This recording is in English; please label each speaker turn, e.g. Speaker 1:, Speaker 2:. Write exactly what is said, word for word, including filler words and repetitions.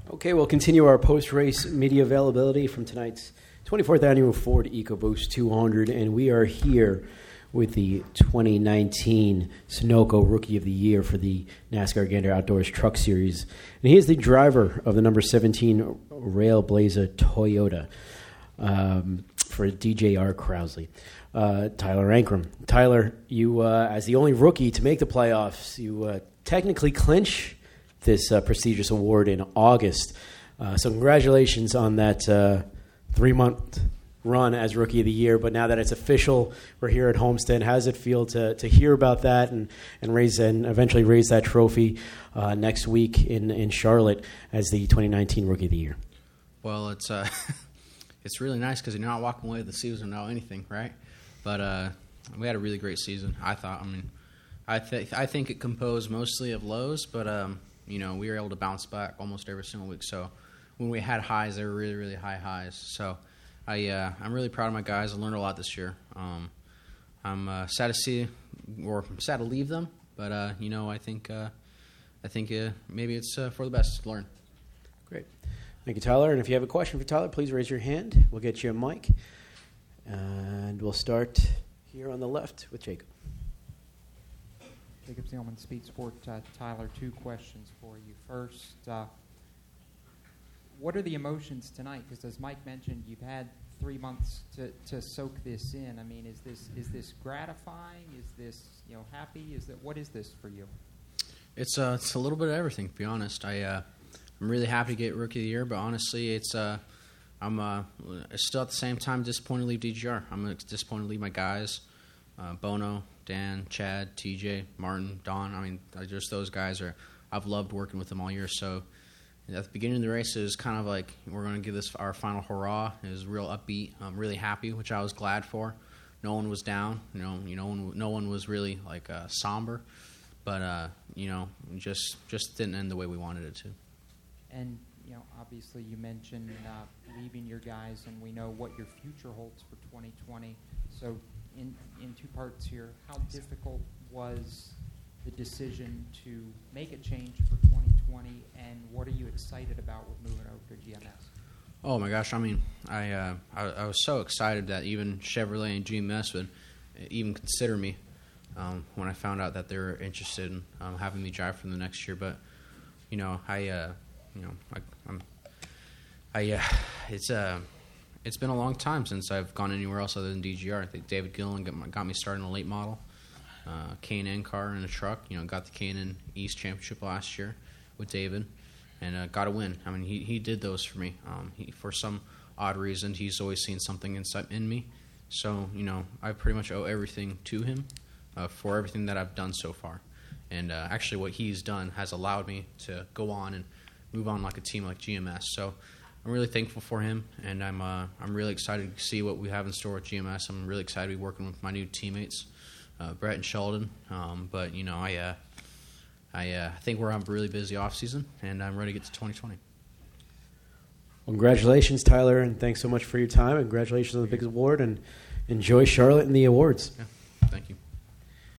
Speaker 1: Okay, we'll continue our post-race media availability from tonight's twenty-fourth Annual Ford EcoBoost two hundred, and we are here with the twenty nineteen Sunoco Rookie of the Year for the NASCAR Gander Outdoors Truck Series. And he is the driver of the number seventeen Railblazer Toyota um, for D J R Crowsley, uh, Tyler Ankrum. Tyler, you, uh, as the only rookie to make the playoffs, you uh, technically clinch this uh, prestigious award in August. Uh, so congratulations on that uh, three-month run as Rookie of the Year. But now that it's official, we're here at Homestead. How does it feel to to hear about that and, and raise and eventually raise that trophy uh, next week in, in Charlotte as the twenty nineteen Rookie of the Year?
Speaker 2: Well, it's uh, it's really nice because you're not walking away with the season without anything, right? But uh, we had a really great season, I thought. I mean, I, th- I think it composed mostly of lows, but um, you know, we were able to bounce back almost every single week. So when we had highs, they were really, really high highs. So I, uh, I'm really proud of my guys. I learned a lot this year. Um, I'm uh, sad to see, or sad to leave them, but uh, you know, I think, uh, I think uh, maybe it's uh, for the best to learn.
Speaker 1: Great, thank you, Tyler. And if you have a question for Tyler, please raise your hand. We'll get you a mic, and we'll start here on the left with Jacob.
Speaker 3: Jacob Zielman, Speed Sport. Uh, Tyler, two questions for you. First, uh, what are the emotions tonight? Because as Mike mentioned, you've had three months to, to soak this in. I mean, is this is this gratifying? Is this, you know, happy? Is that what is this for you?
Speaker 2: It's uh, it's a little bit of everything. To be honest, I uh, I'm really happy to get Rookie of the Year, but honestly, it's uh, I'm uh, still at the same time disappointed to leave D G R. I'm disappointed to leave my guys, uh, Bono, Dan, Chad, T J, Martin, Don. I mean, just those guys are. I've loved working with them all year. So at the beginning of the race, it was kind of like we're going to give this our final hurrah. It was real upbeat. I'm really happy, which I was glad for. No one was down. You know, you know, no one was really like uh, somber. But uh, you know, just just didn't end the way we wanted it to.
Speaker 3: And you know, obviously, you mentioned uh, leaving your guys, and we know what your future holds for twenty twenty. So. In, in two parts here, how difficult was the decision to make a change for twenty twenty, and what are you excited about with moving over to G M S?
Speaker 2: Oh my gosh! I mean, I uh, I, I was so excited that even Chevrolet and G M S would even consider me um, when I found out that they were interested in um, having me drive for them the next year. But you know, I uh, you know, I, I'm I uh, it's uh. It's been a long time since I've gone anywhere else other than D G R. I think David Gillen got, my, got me started in a late model, uh, K and N car in a truck. You know, got the K and N East Championship last year with David, and uh, got a win. I mean, he he did those for me. Um, he, for some odd reason, he's always seen something inside in me. So you know, I pretty much owe everything to him uh, for everything that I've done so far. And uh, actually, what he's done has allowed me to go on and move on like a team like G M S. So. I'm really thankful for him, and I'm uh, I'm really excited to see what we have in store with G M S. I'm really excited to be working with my new teammates, uh, Brett and Sheldon. Um, but you know, I uh, I uh, think we're on a really busy off season, and I'm ready to get to twenty twenty.
Speaker 1: Well, congratulations, Tyler, and thanks so much for your time. And congratulations on the big award, and enjoy Charlotte and the awards.
Speaker 2: Yeah, thank you.